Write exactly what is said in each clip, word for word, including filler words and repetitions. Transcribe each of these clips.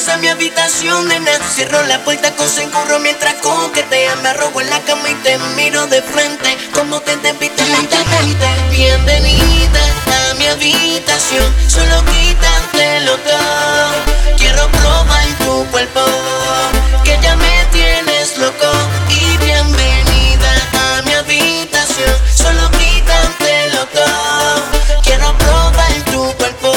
a mi habitación, nena. Cierro la puerta con seguro mientras coquetea. Me arrojo en la cama y te miro de frente, como te despiste lentamente. Bienvenida a mi habitación, solo quítatelo todo. Quiero probar tu cuerpo, que ya me tienes loco. Y bienvenida a mi habitación, solo quítatelo todo. Quiero probar tu cuerpo,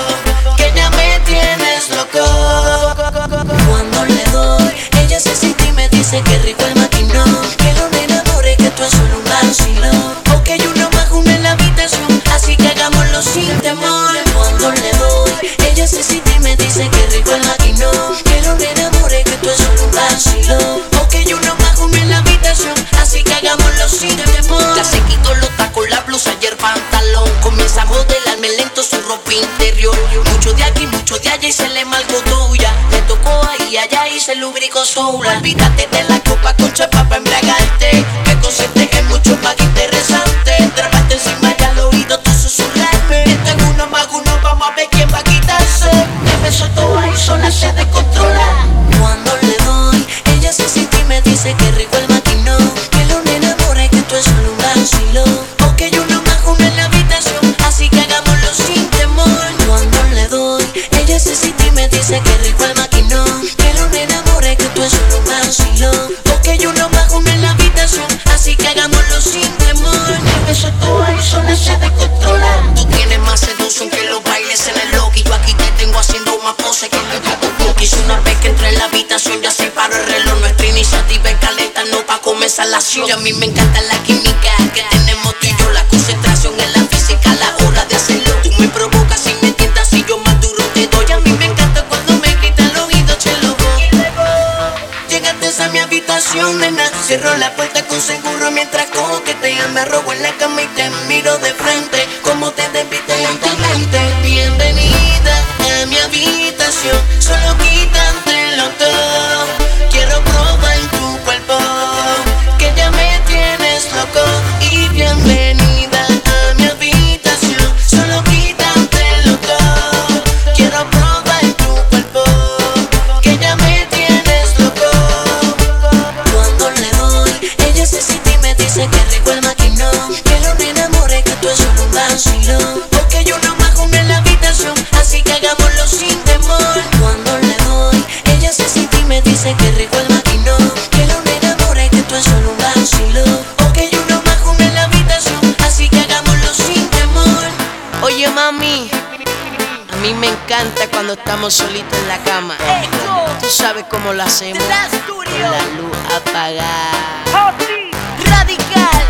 que ya me tienes loco. Cuando le doy, ella se siente y me dice que rico el maquinón. Que no me enamore, que tú es solo un vacilón. Ok, uno más uno en la habitación, así que hagámoslo sin temor. Cuando le doy, ella se siente y me dice que rico el maquinón. Que no me enamore, que tú es solo un vacilón. Ok, uno más uno en la habitación, así que hagámoslo sin temor. Ya se quitó los tacos, la blusa y el pantalón. Comienza a modelarme lento su ropa interior. Mucho de aquí, mucho de allá y se le malgó tuya. Le tocó ahí, allá y se lubricó sola. Olvídate de la copa con chapa pa' embriagarte. Me consiste en mucho más interesante. Traparte encima y al oído tú susurrarme. Esto es uno más uno, vamos a ver quién va a quitarse. Me soltó ahí, sola se descontrola. Cuando le doy, ella se siente y me dice que rico el maquinón. Que no me enamore, que tú es solo un vacilón. Ok, uno más uno en la habitación, así que hagámoslo sin temor. Cuando le doy, ella se siente y me dice que rico el maquinón. Que no me enamore, que tú es solo un vacilón. Ok, uno más uno en la habitación, así que hagámoslo sin temor. Me soltó ahí, sola se descontrola. Tú tienes más seducción que los bailes en el Loki. Yo aquí te tengo haciendo más pose que el gato Cookies. Una vez que entré en la habitación ya se paró el reloj. Nuestra iniciativa es calentando pa' comenzar la acción. Y a mí me encanta la química que tenemos tú y yo. La concentración en la física, la hora de hacerlo. Tú me provocas y me tientas y yo más duro te doy. A mí me encanta cuando me grita el oído, che loco. Llegaste a mi habitación, nena. Cierro la puerta con seguro mientras coquetea. Me arrojo en la cama y te miro de frente, como te despiste lentamente. Bienvenida a mi habitación, solo quítatelo todo. Quiero probar tu cuerpo, que ya me tienes loco. Y bienvenida a mi habitación, solo quítatelo todo. Quiero probar tu cuerpo, que ya me tienes loco. Cuando le doy, ella se siente y me dice que rico el maquinón. Que no me enamore, que tú es solo un vacilón. Ok, uno más uno en la habitación, así que hagámoslo sin temor. Cuando le doy, ella se siente y me dice que rico el maquinón. Que no me enamore, que tú es solo un vacilón. Ok, uno más uno en la habitación, así que hagámoslo sin temor. Oye mami, a mí me encanta cuando estamos solitos en la cama. Tú sabes cómo lo hacemos, con la luz apagada. Radical.